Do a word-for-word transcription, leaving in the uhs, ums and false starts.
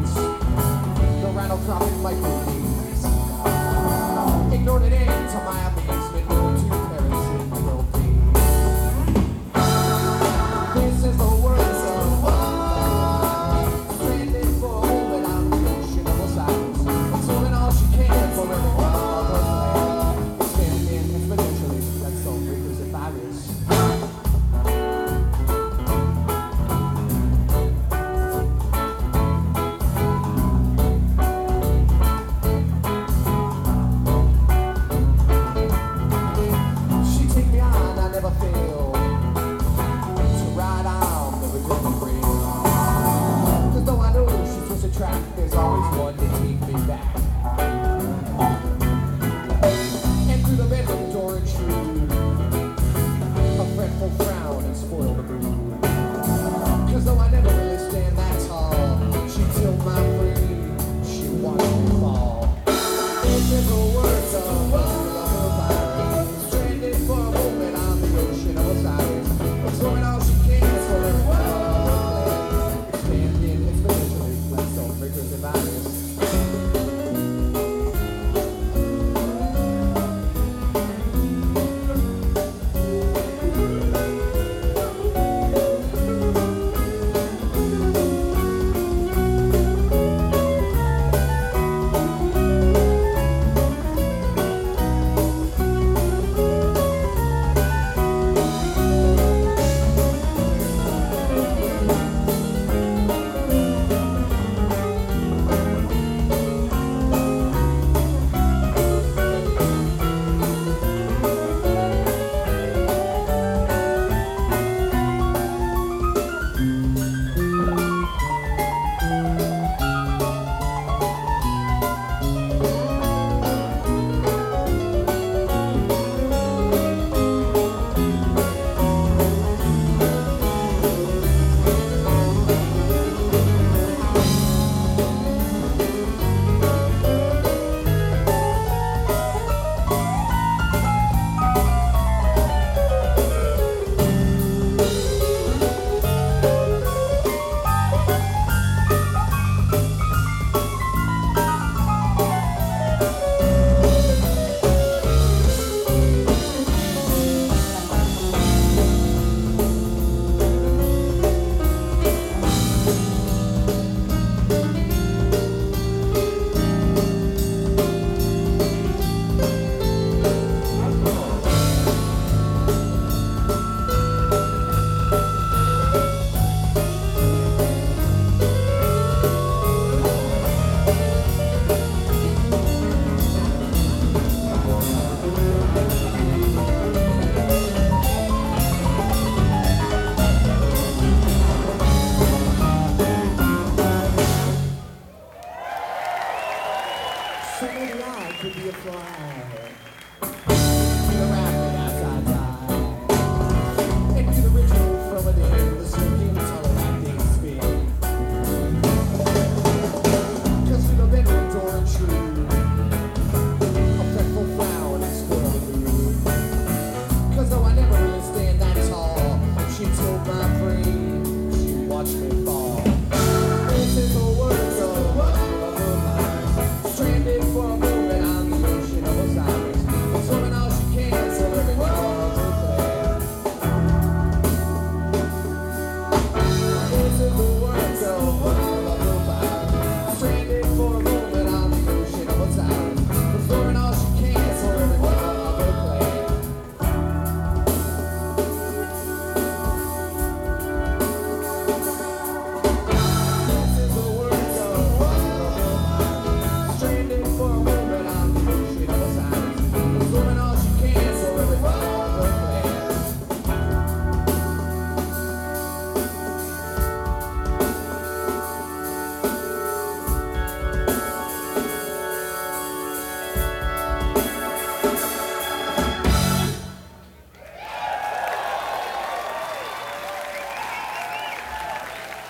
beats. The rattle dropping microphones. Ignored it in to my amazement. Two parachute will be. This is the words of one. Stranded for a moment on the ocean of silence. Absorbing all she can for every one of her plans. Expanding exponentially like Stonebreakers and virus. There's always one to take me back. And through the bedroom door intrude a fretful frown and spoil the mood. Cause though I never really stand that tall, she tilt my brain, she watched me fall. This is the words of a fire, stranded for a moment on the ocean of Osiris, absorbing all she can for her world, expanding exponentially like Stonebreakers and virus. So maybe I could be a fly.